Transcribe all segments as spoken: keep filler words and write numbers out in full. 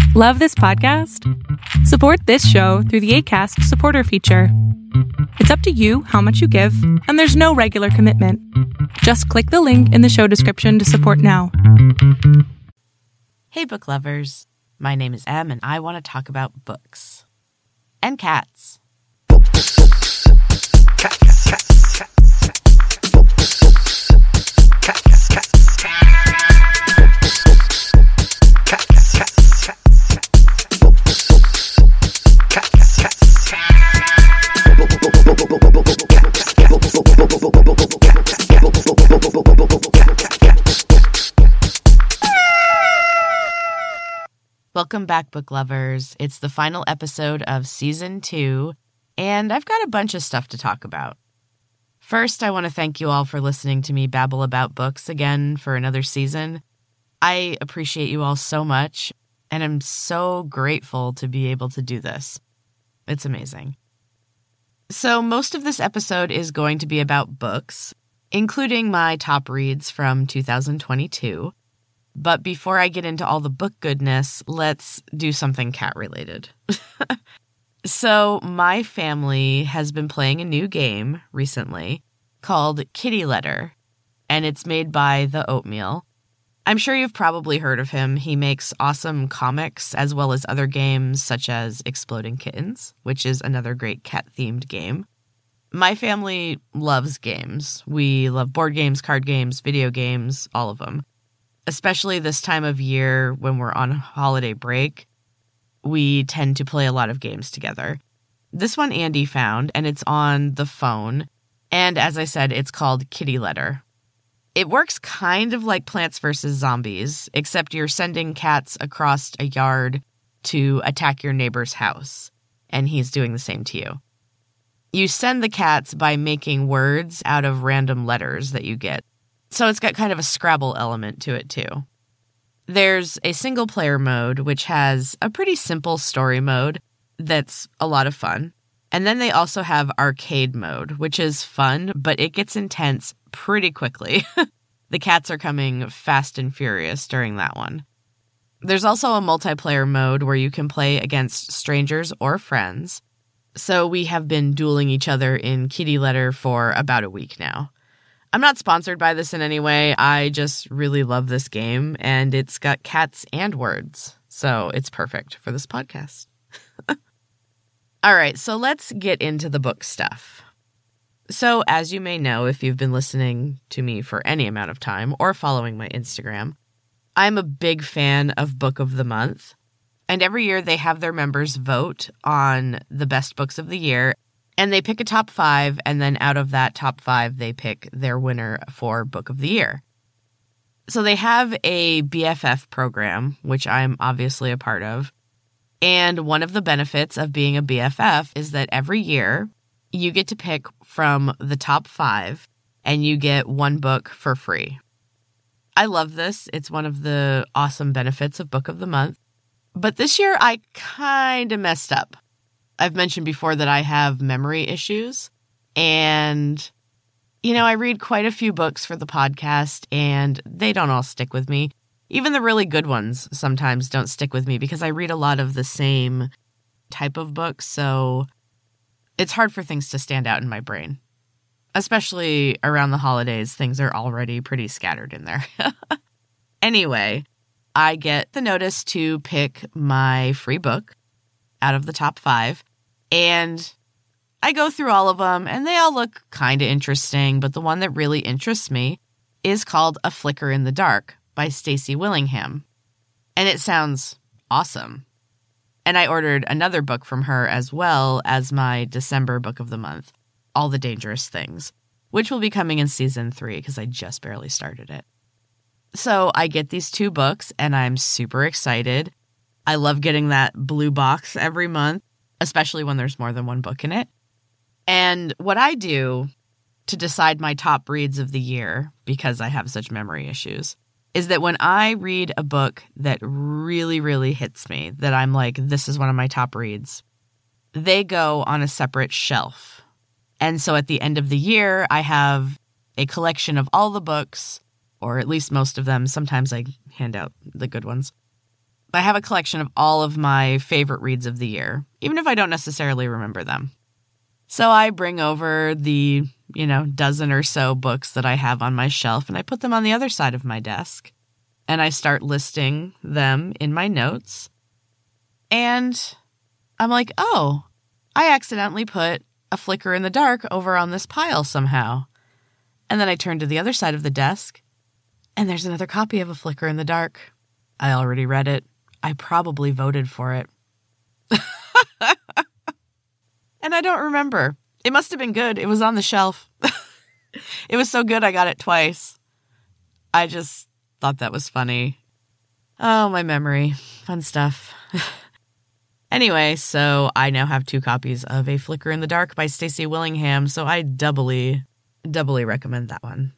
Love this podcast? Support this show through the Acast supporter feature. It's up to you how much you give, and there's no regular commitment. Just click the link in the show description to support now. Hey, book lovers. My name is Em, and I want to talk about books. And cats. Welcome back, book lovers. It's the final episode of season two, and I've got a bunch of stuff to talk about. First, I want to thank you all for listening to me babble about books again for another season. I appreciate you all so much, and I'm so grateful to be able to do this. It's amazing. So most of this episode is going to be about books, including my top reads from two thousand twenty-two. But before I get into all the book goodness, let's do something cat-related. So my family has been playing a new game recently called Kitty Letter, and it's made by The Oatmeal. I'm sure you've probably heard of him. He makes awesome comics as well as other games such as Exploding Kittens, which is another great cat-themed game. My family loves games. We love board games, card games, video games, all of them. Especially this time of year when we're on holiday break, we tend to play a lot of games together. This one Andy found, and it's on the phone. And as I said, it's called Kitty Letter. It works kind of like Plants versus. Zombies, except you're sending cats across a yard to attack your neighbor's house, and he's doing the same to you. You send the cats by making words out of random letters that you get. So it's got kind of a Scrabble element to it, too. There's a single-player mode, which has a pretty simple story mode that's a lot of fun. And then they also have arcade mode, which is fun, but it gets intense pretty quickly. The cats are coming fast and furious during that one. There's also a multiplayer mode where you can play against strangers or friends. So we have been dueling each other in Kitty Letter for about a week now. I'm not sponsored by this in any way. I just really love this game, and it's got cats and words, so it's perfect for this podcast. All right, so let's get into the book stuff. So as you may know, if you've been listening to me for any amount of time or following my Instagram, I'm a big fan of Book of the Month, and every year they have their members vote on the best books of the year. And they pick a top five, and then out of that top five, they pick their winner for Book of the Year. So they have a B F F program, which I'm obviously a part of. And one of the benefits of being a B F F is that every year you get to pick from the top five, and you get one book for free. I love this. It's one of the awesome benefits of Book of the Month. But this year I kind of messed up. I've mentioned before that I have memory issues, and, you know, I read quite a few books for the podcast, and they don't all stick with me. Even the really good ones sometimes don't stick with me because I read a lot of the same type of books, so it's hard for things to stand out in my brain. Especially around the holidays, things are already pretty scattered in there. Anyway, I get the notice to pick my free book out of the top five. And I go through all of them, and they all look kind of interesting, but the one that really interests me is called A Flicker in the Dark by Stacey Willingham. And it sounds awesome. And I ordered another book from her as well as my December book of the month, All the Dangerous Things, which will be coming in season three because I just barely started it. So I get these two books, and I'm super excited. I love getting that blue box every month, especially when there's more than one book in it. And what I do to decide my top reads of the year, because I have such memory issues, is that when I read a book that really, really hits me, that I'm like, this is one of my top reads, they go on a separate shelf. And so at the end of the year, I have a collection of all the books, or at least most of them. Sometimes I hand out the good ones. I have a collection of all of my favorite reads of the year, even if I don't necessarily remember them. So I bring over the, you know, dozen or so books that I have on my shelf, and I put them on the other side of my desk, and I start listing them in my notes. And I'm like, oh, I accidentally put A Flicker in the Dark over on this pile somehow. And then I turn to the other side of the desk, and there's another copy of A Flicker in the Dark. I already read it. I probably voted for it. And I don't remember. It must have been good. It was on the shelf. It was so good I got it twice. I just thought that was funny. Oh, my memory. Fun stuff. Anyway, so I now have two copies of A Flicker in the Dark by Stacey Willingham, so I doubly, doubly recommend that one.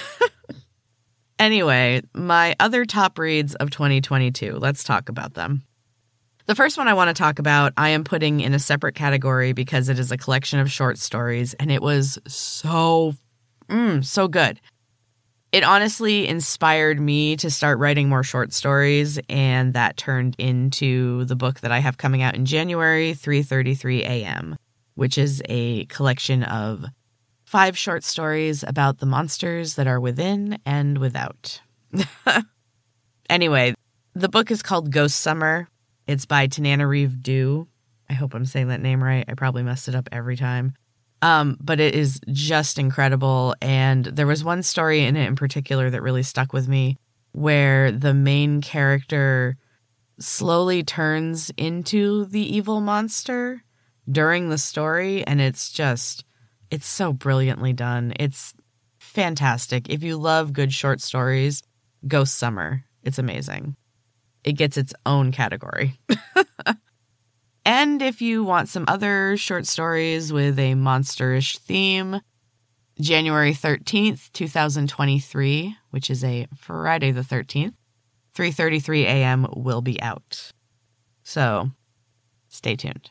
Anyway, my other top reads of twenty twenty-two. Let's talk about them. The first one I want to talk about, I am putting in a separate category because it is a collection of short stories, and it was so, mm, so good. It honestly inspired me to start writing more short stories, and that turned into the book that I have coming out in January, three thirty-three a.m., which is a collection of five short stories about the monsters that are within and without. Anyway, the book is called Ghost Summer. It's by Tananarive Due. I hope I'm saying that name right. I probably messed it up every time. Um, but it is just incredible. And there was one story in it in particular that really stuck with me where the main character slowly turns into the evil monster during the story. And it's just, it's so brilliantly done. It's fantastic. If you love good short stories, Ghost Summer. It's amazing. It gets its own category. And if you want some other short stories with a monsterish theme, January thirteenth, twenty twenty-three, which is a Friday the thirteenth, three thirty-three a.m. will be out. So stay tuned.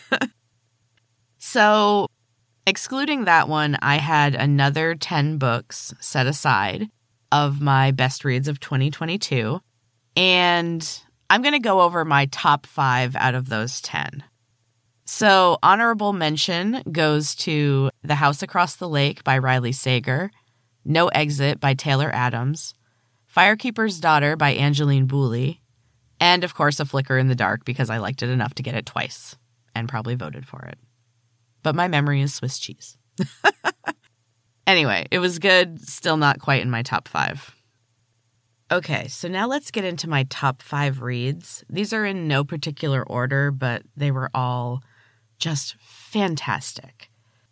So excluding that one, I had another ten books set aside of my best reads of twenty twenty-two. And I'm going to go over my top five out of those ten. So honorable mention goes to The House Across the Lake by Riley Sager, No Exit by Taylor Adams, Firekeeper's Daughter by Angeline Boulley, and of course A Flicker in the Dark because I liked it enough to get it twice and probably voted for it. But my memory is Swiss cheese. Anyway, it was good, still not quite in my top five. Okay, so now let's get into my top five reads. These are in no particular order, but they were all just fantastic.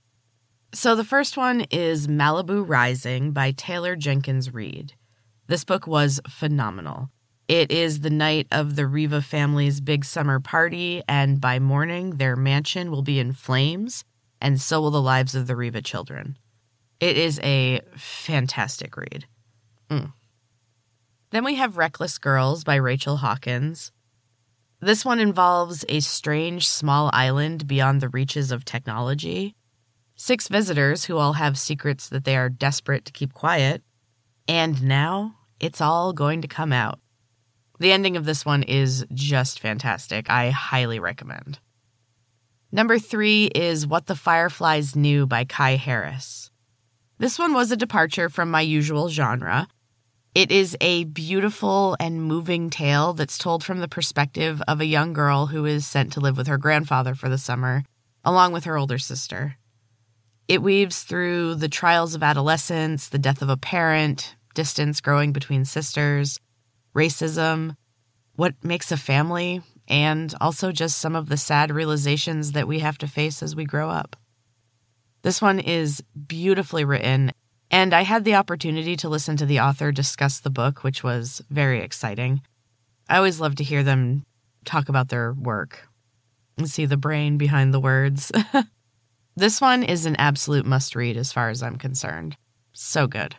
So the first one is Malibu Rising by Taylor Jenkins Reid. This book was phenomenal. It is the night of the Riva family's big summer party, and by morning, their mansion will be in flames, and so will the lives of the Riva children. It is a fantastic read. Mm. Then we have Reckless Girls by Rachel Hawkins. This one involves a strange small island beyond the reaches of technology, six visitors who all have secrets that they are desperate to keep quiet, and now it's all going to come out. The ending of this one is just fantastic. I highly recommend. Number three is What the Fireflies Knew by Kai Harris. This one was a departure from my usual genre. It is a beautiful and moving tale that's told from the perspective of a young girl who is sent to live with her grandfather for the summer, along with her older sister. It weaves through the trials of adolescence, the death of a parent, distance growing between sisters, racism, what makes a family, and also just some of the sad realizations that we have to face as we grow up. This one is beautifully written, and I had the opportunity to listen to the author discuss the book, which was very exciting. I always love to hear them talk about their work and see the brain behind the words. This one is an absolute must-read as far as I'm concerned. So good.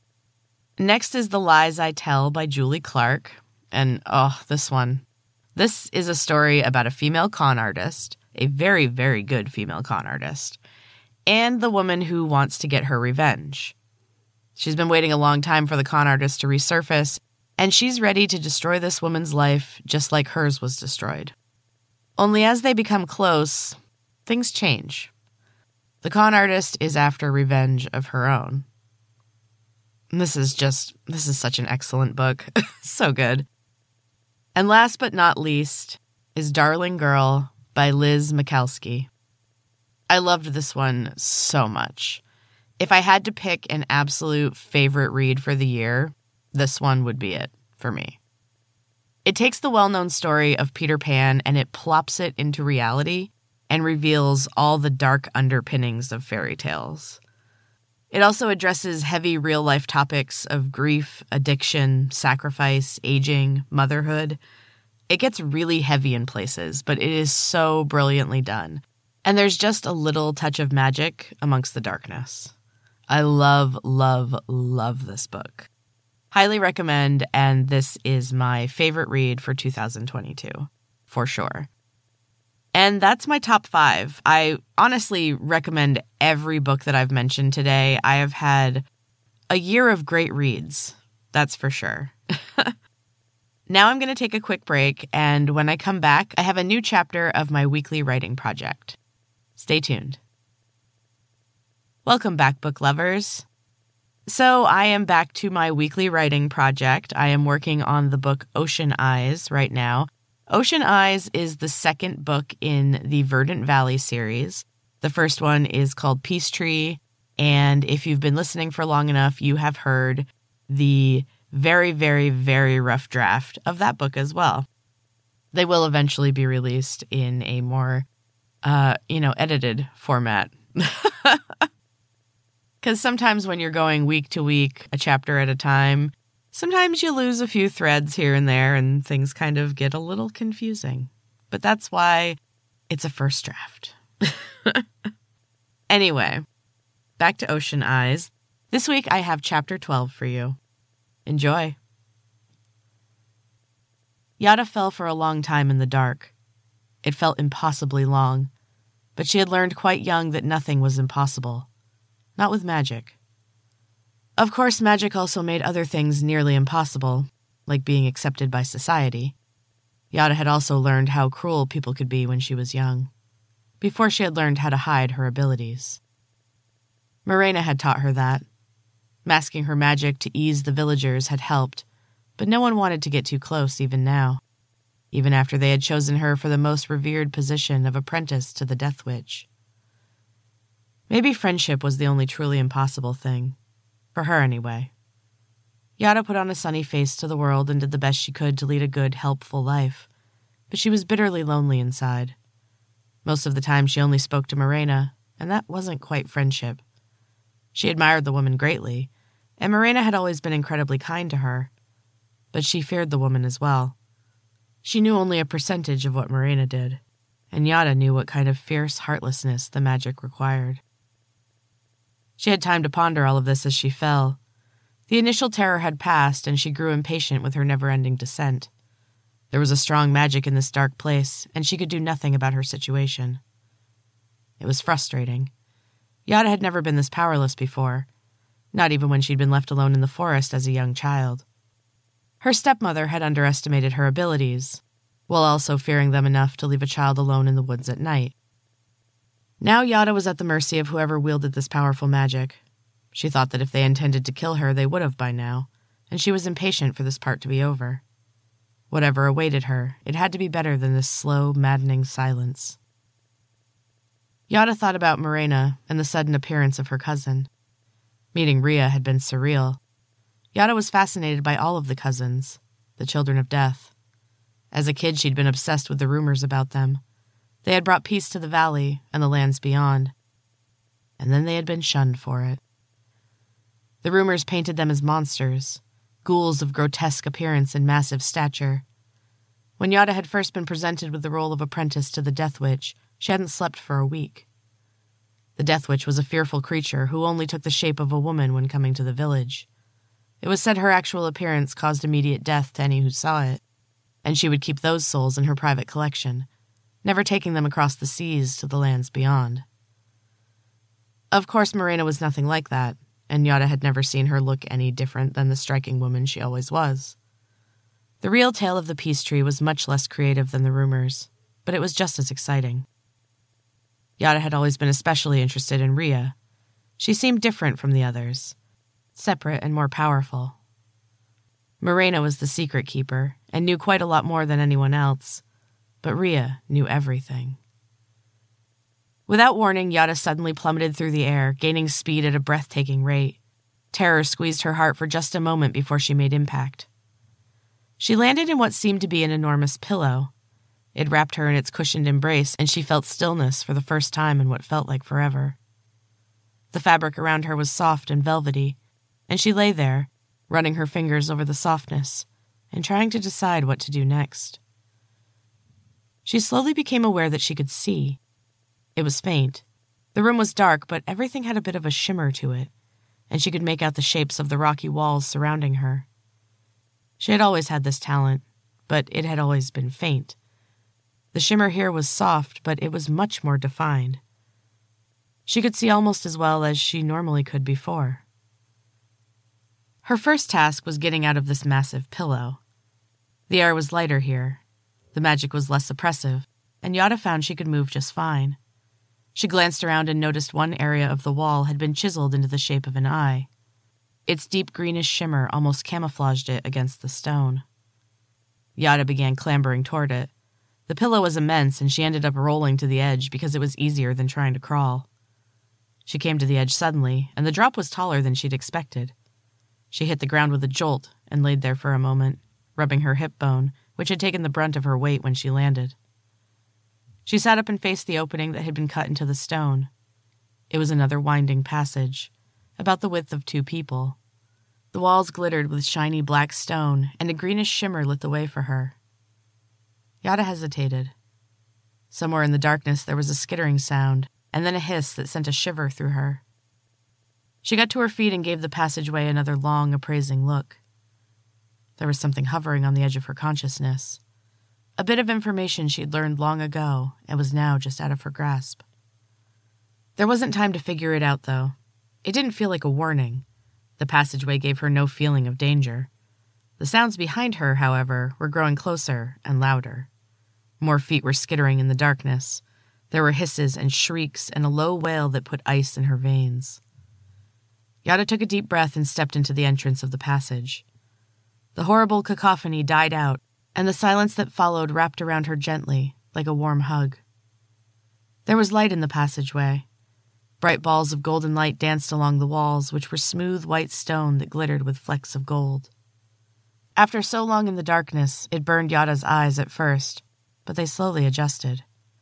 Next is The Lies I Tell by Julie Clark. And, oh, this one. This is a story about a female con artist, a very, very good female con artist, and the woman who wants to get her revenge. She's been waiting a long time for the con artist to resurface, and she's ready to destroy this woman's life just like hers was destroyed. Only as they become close, things change. The con artist is after revenge of her own. And this is just, this is such an excellent book. So good. And last but not least is Darling Girl by Liz Mikulski. I loved this one so much. If I had to pick an absolute favorite read for the year, this one would be it for me. It takes the well-known story of Peter Pan and it plops it into reality and reveals all the dark underpinnings of fairy tales. It also addresses heavy real-life topics of grief, addiction, sacrifice, aging, motherhood. It gets really heavy in places, but it is so brilliantly done. And there's just a little touch of magic amongst the darkness. I love, love, love this book. Highly recommend, and this is my favorite read for two thousand twenty-two, for sure. And that's my top five. I honestly recommend every book that I've mentioned today. I have had a year of great reads, that's for sure. Now I'm going to take a quick break, and when I come back, I have a new chapter of my weekly writing project. Stay tuned. Welcome back, book lovers. So I am back to my weekly writing project. I am working on the book Ocean Eyes right now. Ocean Eyes is the second book in the Verdant Valley series. The first one is called Peace Tree, and if you've been listening for long enough, you have heard the very, very, very rough draft of that book as well. They will eventually be released in a more, uh, you know, edited format. Because sometimes when you're going week to week, a chapter at a time, sometimes you lose a few threads here and there and things kind of get a little confusing. But that's why it's a first draft. Anyway, back to Ocean Eyes. This week I have chapter twelve for you. Enjoy. Yada fell for a long time in the dark. It felt impossibly long, but she had learned quite young that nothing was impossible. Not with magic. Of course, magic also made other things nearly impossible, like being accepted by society. Yada had also learned how cruel people could be when she was young, before she had learned how to hide her abilities. Morena had taught her that. Masking her magic to ease the villagers had helped, but no one wanted to get too close even now, even after they had chosen her for the most revered position of apprentice to the Death Witch. Maybe friendship was the only truly impossible thing. For her, anyway. Yada put on a sunny face to the world and did the best she could to lead a good, helpful life, but she was bitterly lonely inside. Most of the time she only spoke to Morena, and that wasn't quite friendship. She admired the woman greatly, and Morena had always been incredibly kind to her, but she feared the woman as well. She knew only a percentage of what Morena did, and Yada knew what kind of fierce heartlessness the magic required. She had time to ponder all of this as she fell. The initial terror had passed, and she grew impatient with her never-ending descent. There was a strong magic in this dark place, and she could do nothing about her situation. It was frustrating. Yada had never been this powerless before, not even when she'd been left alone in the forest as a young child. Her stepmother had underestimated her abilities, while also fearing them enough to leave a child alone in the woods at night. Now Yada was at the mercy of whoever wielded this powerful magic. She thought that if they intended to kill her, they would have by now, and she was impatient for this part to be over. Whatever awaited her, it had to be better than this slow, maddening silence. Yada thought about Morena and the sudden appearance of her cousin. Meeting Rhea had been surreal. Yada was fascinated by all of the cousins, the children of death. As a kid, she'd been obsessed with the rumors about them. They had brought peace to the valley and the lands beyond. And then they had been shunned for it. The rumors painted them as monsters, ghouls of grotesque appearance and massive stature. When Yada had first been presented with the role of apprentice to the Death Witch, she hadn't slept for a week. The Death Witch was a fearful creature who only took the shape of a woman when coming to the village. It was said her actual appearance caused immediate death to any who saw it, and she would keep those souls in her private collection, never taking them across the seas to the lands beyond. Of course, Morena was nothing like that, and Yada had never seen her look any different than the striking woman she always was. The real tale of the peace tree was much less creative than the rumors, but it was just as exciting. Yada had always been especially interested in Rhea. She seemed different from the others, separate and more powerful. Morena was the secret keeper and knew quite a lot more than anyone else, but Rhea knew everything. Without warning, Yada suddenly plummeted through the air, gaining speed at a breathtaking rate. Terror squeezed her heart for just a moment before she made impact. She landed in what seemed to be an enormous pillow. It wrapped her in its cushioned embrace, and she felt stillness for the first time in what felt like forever. The fabric around her was soft and velvety, and she lay there, running her fingers over the softness and trying to decide what to do next. She slowly became aware that she could see. It was faint. The room was dark, but everything had a bit of a shimmer to it, and she could make out the shapes of the rocky walls surrounding her. She had always had this talent, but it had always been faint. The shimmer here was soft, but it was much more defined. She could see almost as well as she normally could before. Her first task was getting out of this massive pillow. The air was lighter here. The magic was less oppressive, and Yada found she could move just fine. She glanced around and noticed one area of the wall had been chiseled into the shape of an eye. Its deep greenish shimmer almost camouflaged it against the stone. Yada began clambering toward it. The pillow was immense, and she ended up rolling to the edge because it was easier than trying to crawl. She came to the edge suddenly, and the drop was taller than she'd expected. She hit the ground with a jolt and laid there for a moment, rubbing her hip bone, which had taken the brunt of her weight when she landed. She sat up and faced the opening that had been cut into the stone. It was another winding passage, about the width of two people. The walls glittered with shiny black stone, and a greenish shimmer lit the way for her. Yada hesitated. Somewhere in the darkness there was a skittering sound, and then a hiss that sent a shiver through her. She got to her feet and gave the passageway another long, appraising look. There was something hovering on the edge of her consciousness. A bit of information she'd learned long ago and was now just out of her grasp. There wasn't time to figure it out, though. It didn't feel like a warning. The passageway gave her no feeling of danger. The sounds behind her, however, were growing closer and louder. More feet were skittering in the darkness. There were hisses and shrieks and a low wail that put ice in her veins. Yada took a deep breath and stepped into the entrance of the passage. The horrible cacophony died out, and the silence that followed wrapped around her gently, like a warm hug. There was light in the passageway. Bright balls of golden light danced along the walls, which were smooth white stone that glittered with flecks of gold. After so long in the darkness, it burned Yada's eyes at first, but they slowly adjusted.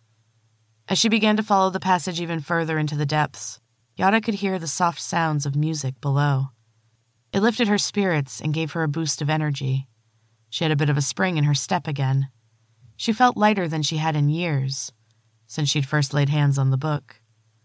As she began to follow the passage even further into the depths, Yada could hear the soft sounds of music below. It lifted her spirits and gave her a boost of energy. She had a bit of a spring in her step again. She felt lighter than she had in years, since she'd first laid hands on the book.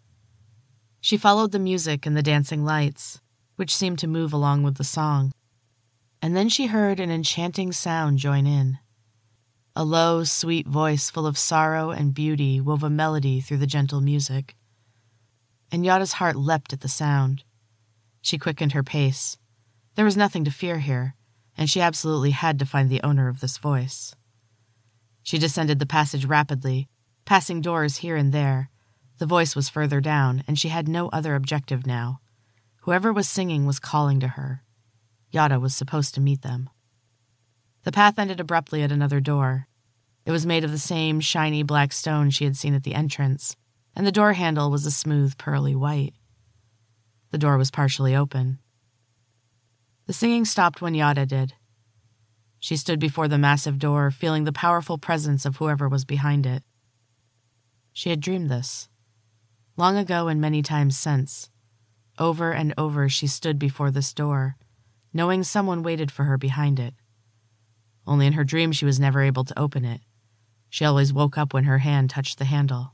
She followed the music and the dancing lights, which seemed to move along with the song. And then she heard an enchanting sound join in. A low, sweet voice full of sorrow and beauty wove a melody through the gentle music. And Yada's heart leapt at the sound. She quickened her pace. There was nothing to fear here, and she absolutely had to find the owner of this voice. She descended the passage rapidly, passing doors here and there. The voice was further down, and she had no other objective now. Whoever was singing was calling to her. Yada was supposed to meet them. The path ended abruptly at another door. It was made of the same shiny black stone she had seen at the entrance, and the door handle was a smooth, pearly white. The door was partially open. The singing stopped when Yada did. She stood before the massive door, feeling the powerful presence of whoever was behind it. She had dreamed this. Long ago and many times since. Over and over she stood before this door, knowing someone waited for her behind it. Only in her dream she was never able to open it. She always woke up when her hand touched the handle.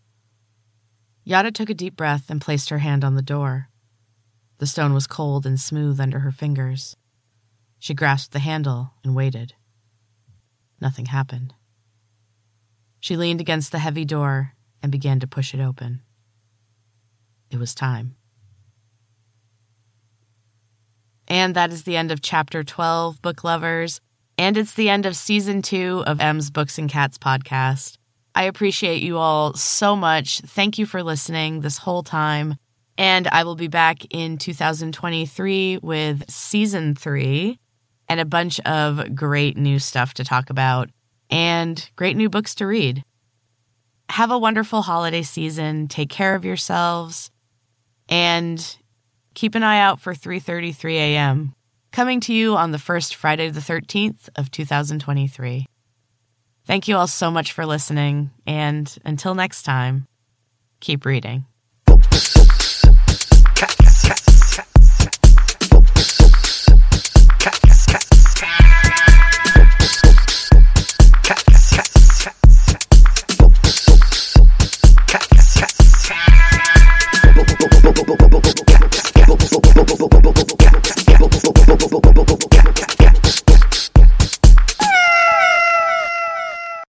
Yada took a deep breath and placed her hand on the door. The stone was cold and smooth under her fingers. She grasped the handle and waited. Nothing happened. She leaned against the heavy door and began to push it open. It was time. And that is the end of Chapter twelve, book lovers. And it's the end of season two of M's Books and Cats podcast. I appreciate you all so much. Thank you for listening this whole time. And I will be back in two thousand twenty-three with season three and a bunch of great new stuff to talk about and great new books to read. Have a wonderful holiday season. Take care of yourselves. And keep an eye out for three thirty-three a.m. coming to you on the first Friday the thirteenth of two thousand twenty-three. Thank you all so much for listening, and until next time, keep reading.